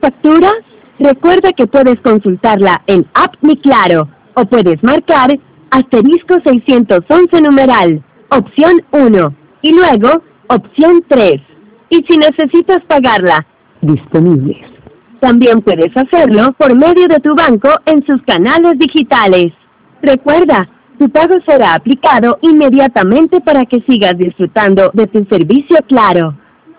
factura? Recuerda que puedes consultarla en App Mi Claro o puedes marcar asterisco 611 numeral, opción 1 y luego opción 3. Y si necesitas pagarla, disponibles. También puedes hacerlo por medio de tu banco en sus canales digitales. Recuerda, tu pago será aplicado inmediatamente para que sigas disfrutando de tu servicio Claro.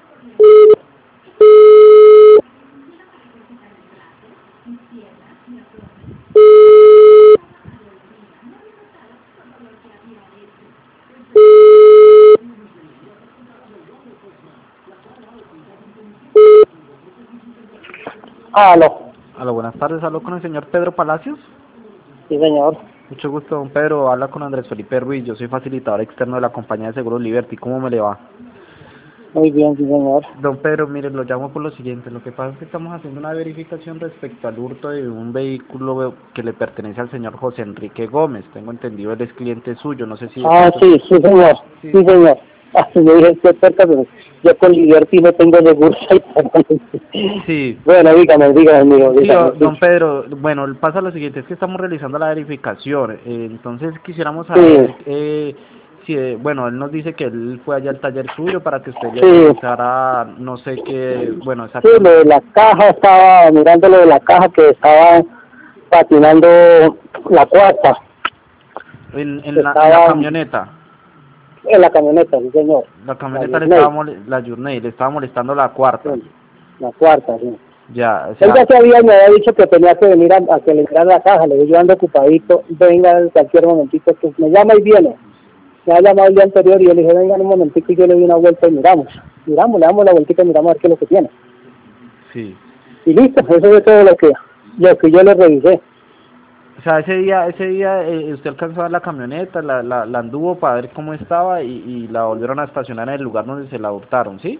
Aló. Aló, buenas tardes, hablo con el señor Pedro Palacios. Sí, señor. Mucho gusto, don Pedro. Habla con Andrés Felipe Ruiz. Yo soy facilitador externo de la compañía de seguros Liberty. ¿Cómo me le va? Muy bien, sí, señor. Don Pedro, mire, lo llamo por lo siguiente. Lo que pasa es que estamos haciendo una verificación respecto al hurto de un vehículo que le pertenece al señor José Enrique Gómez. Tengo entendido, él es cliente suyo. No sé si... Sí, sí, señor. Sí. Sí, señor. Me dije que cerca, pero yo con Liberty no tengo seguro. Sí. Bueno, dígame, amigo. Sí, Dígame, don Pedro, bueno, pasa lo siguiente, es que estamos realizando la verificación, entonces quisiéramos saber si, bueno, él nos dice que él fue allá al taller suyo para que usted le revisara, no sé qué, bueno, Sí, exactamente. lo de la caja, estaba mirando lo de la caja que estaba patinando la cuarta. En la camioneta. En la camioneta, sí, señor. La camioneta la Journey, le estaba molestando la cuarta. Sí, la cuarta, sí. Ya, o Él sea, ya me había dicho que tenía que venir a que le mirara la caja, le dije yo ando ocupadito, venga en cualquier momentito, que me llama y viene. Me ha llamado el día anterior y yo le dije, venga en un momentito y yo le doy una vuelta y miramos, le damos la vueltita y miramos a ver qué es lo que tiene. sí. Y listo, eso es todo lo que yo le revisé. O sea, ese día usted alcanzó a ver la camioneta, la anduvo para ver cómo estaba y la volvieron a estacionar en el lugar donde se la hurtaron, ¿sí?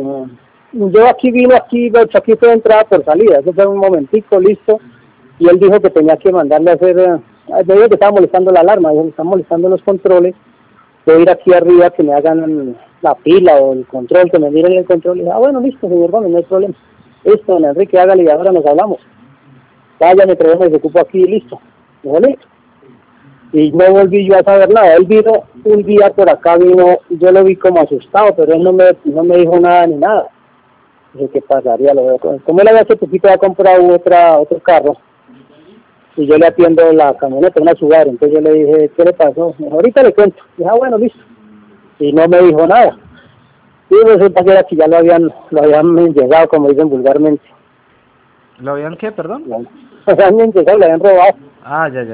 Yo aquí fue entrada por salida, eso fue un momentico, listo, y él dijo que tenía que mandarle a hacer, me dijo que estaba molestando la alarma, dijo que están molestando los controles, voy a ir aquí arriba que me hagan la pila o el control, que me miren el control, y dije, bueno, listo, señor Gómez, no hay problema, listo, don Enrique, hágale y ahora nos hablamos, vaya, me traemos el ocupo aquí y listo, dijo, listo. Y no volví yo a saber nada. Él vino un día por acá, yo lo vi como asustado, pero él no me dijo nada ni nada. Dije, ¿qué pasaría? Como él hace poquito ha comprado otro carro, y yo le atiendo la camioneta, una Subaru, entonces yo le dije, ¿qué le pasó? Me dijo, ahorita le cuento. Dije, bueno, listo. Y no me dijo nada. Y resulta que era que ya lo habían llegado, como dicen vulgarmente. ¿Lo habían qué, perdón? Lo habían llegado, lo habían robado. Ah, ya.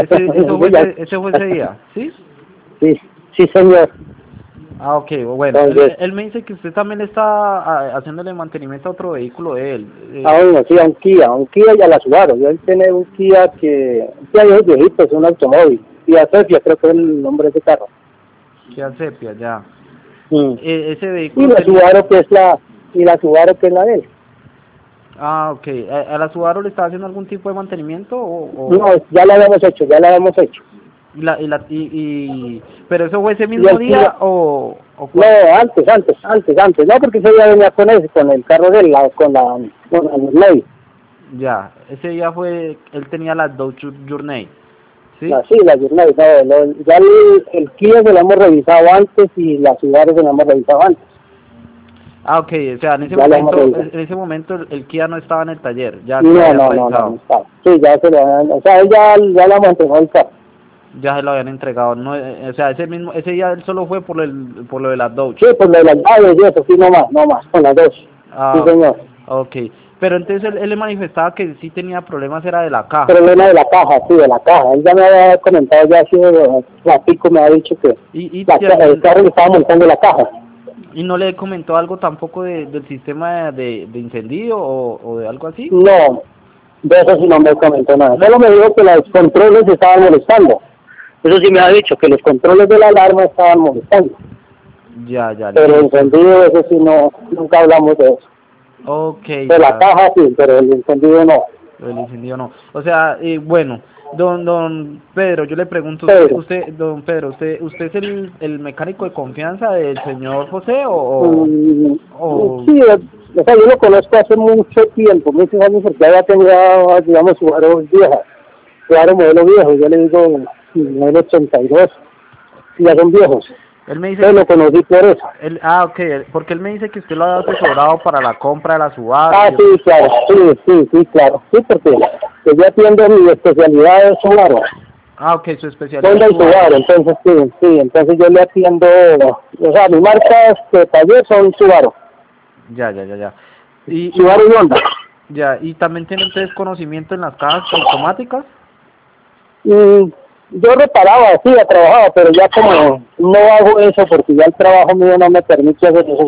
Ese fue ese día, ¿sí? Sí, señor. Ah, ok, bueno. Entonces, Él me dice que usted también está haciéndole mantenimiento a otro vehículo de él. Sí, a un Kia y a la Subaru. Yo él tiene un Kia de esos viejitos, es un automóvil. Kia Sepia, creo que es el nombre de ese carro. Kia Sepia, ya. Ese Y vehículo la Subaru que es la de él. Ah, ok. ¿A la Subaru le está haciendo algún tipo de mantenimiento o...? No, ya la habíamos hecho. ¿Pero eso fue ese mismo día o No, antes. No, porque ese día venía con el carro de él, con la Journey. Ya, ese día él tenía la Dodge Journey, ¿sí? La Journey. Ya el Kia se lo hemos revisado antes y la Subaru se lo hemos revisado antes. Ah, ok, o sea, en ese momento el Kia no estaba en el taller, ya se lo habían revisado. No estaba. Sí, ya se lo habían, o sea, él ya le hemos entregado el carro. Ya se lo habían entregado, no, o sea, ese día él solo fue por lo de la Dodge. Sí, por lo de las llaves y eso, sí, no más, con las dos. Ah, sí, señor. Ok, pero entonces él le manifestaba que sí tenía problemas, era de la caja. Problema de la caja, sí, de la caja. Él ya me había comentado, ya hace un ratico me ha dicho que el carro le estaba montando la caja. ¿Y no le comentó algo tampoco del sistema de incendio o de algo así? No, de eso sí no me comentó nada. Solo me dijo que los controles estaban molestando. Eso sí me ha dicho, que los controles de la alarma estaban molestando. Ya. Pero el encendido, eso sí nunca hablamos de eso. Ok. De la caja sí, pero el encendido no. El incendio no. O sea, bueno, don Pedro, yo le pregunto, don Pedro, ¿usted es el mecánico de confianza del señor José o...? Sí, O sea, yo lo conozco hace mucho tiempo, muchos años, porque ya tenía, digamos, Subaru viejas, Subaru modelo viejo, yo le digo modelo 82, y ya son viejos. Él me dice Yo lo conocí por eso. ok, porque él me dice que usted lo ha asesorado para la compra de la Subaru. Ah, sí, claro, sí, claro. Sí, porque yo atiendo mi especialidad es Subaru. Ah, ok, su especialidad Honda es y Subaru, entonces sí, entonces yo le atiendo, o sea, mis marcas de taller son Subaru. Ya. Subaru y Honda. Ya, ¿y también tiene ustedes conocimiento en las cajas automáticas? Yo reparaba, sí, trabajaba, pero ya como no hago eso porque ya el trabajo mío no me permite hacer eso.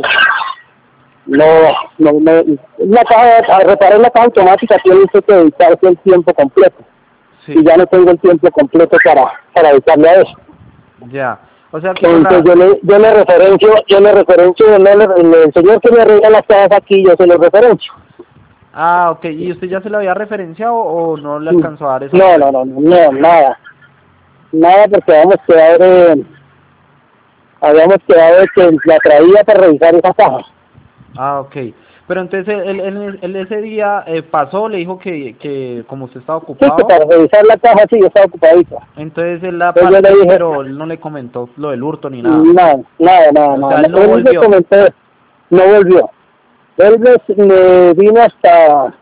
Reparar la caja automática tiene usted que dedicarse el tiempo completo. Sí. Y ya no tengo el tiempo completo para dedicarle a eso. Ya, o sea que Entonces yo le referencio, el señor que me arregla las cajas aquí, yo se lo referencio. Ah, ok, ¿y usted ya se lo había referenciado o no le alcanzó a dar esa? No, nada, porque habíamos quedado de que la traía para revisar esa caja. Ah, ok, pero entonces él ese día pasó, le dijo que como usted estaba Sí, ocupado. que para revisar la caja sí, yo estaba ocupadito. Entonces él la Entonces yo le dije, pero él no le comentó lo del hurto ni nada. Nada. O sea, él no Él volvió. me comentó, no volvió. Él me vino hasta,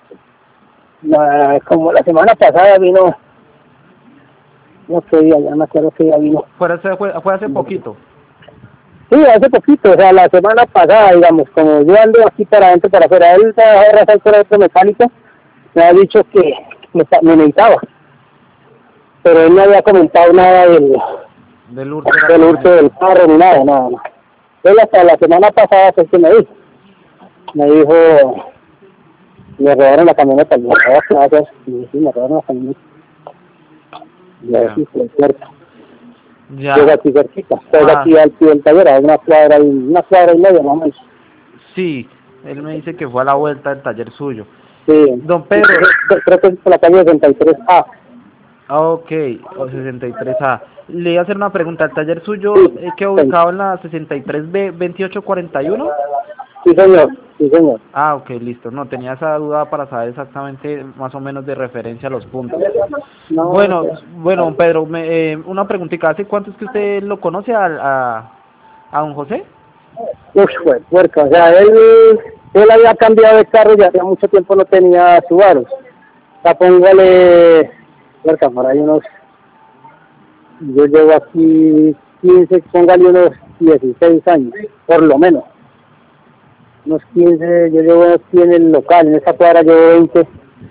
como la semana pasada vino, no sé día, ya me acuerdo que ya vino. Fue hace poquito. Sí, hace poquito, o sea, la semana pasada, digamos, como yo ando aquí para adentro, para afuera, él trabaja de resalto electromecánico, me ha dicho que me necesitaba, pero él no había comentado nada Del hurto del carro ni nada. Él hasta la semana pasada fue que me dijo, me robaron la camioneta, me robaron la camioneta. Ya. Sí, fue cierto. Ya. Llega aquí cerquita, llega aquí al pie del taller, a una cuadra y media, más o menos. Sí, él me dice que fue a la vuelta del taller suyo. Sí. Don Pedro. Creo que es por la calle 63A. Ah, ok, o 63A. Le iba a hacer una pregunta. ¿El taller suyo queda Sí. ubicado en la 63B 2841? Sí, señor. Ah, ok, listo. No, tenía esa duda para saber exactamente más o menos de referencia a los puntos. No, Bueno, don Pedro, una preguntita. ¿Hace cuánto es que usted lo conoce a don José? Pues, puerca, o sea, él había cambiado de carro y hacía mucho tiempo no tenía Subaru. O sea, póngale, puerca, por ahí yo llevo aquí 15, póngale unos 16 años, por lo menos. Unos 15, yo llevo aquí en el local, en esta cuadra llevo 20.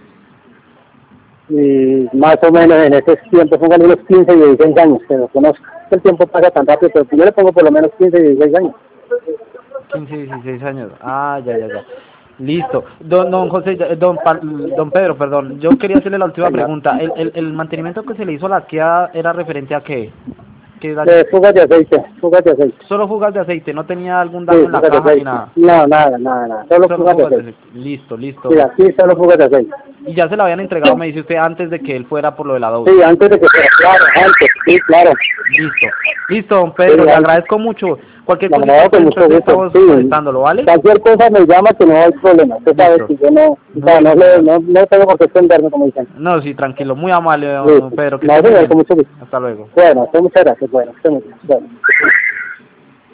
Y más o menos en ese tiempo, póngale unos 15 y 16 años, que lo conozco. El tiempo pasa tan rápido, pero yo le pongo por lo menos 15 y 16 años. 15, 16 años. Ah, ya. Listo. Don José, don Pedro, perdón. Yo quería hacerle la última pregunta. ¿El mantenimiento que se le hizo a la Kia era referente a qué? Fugas de aceite. Solo fugas de aceite, no tenía algún daño en la caja ni nada. No, nada. Solo fugas de aceite. Listo. Sí, aquí solo fugas de aceite. Y ya se la habían entregado, me dice usted, antes de que él fuera por lo de la doble. Sí, antes de que fuera, claro, antes, sí, claro. Listo, don Pedro, le agradezco mucho. Cualquier cosa estamos molestándolo, ¿vale? Cualquier cosa me llama, que no hay problema. Usted sabe que yo no tengo por qué esconderme, como dicen. No, sí, tranquilo, muy amable, don Pedro. Con mucho gusto. Hasta luego. Bueno, muchas gracias. Bueno,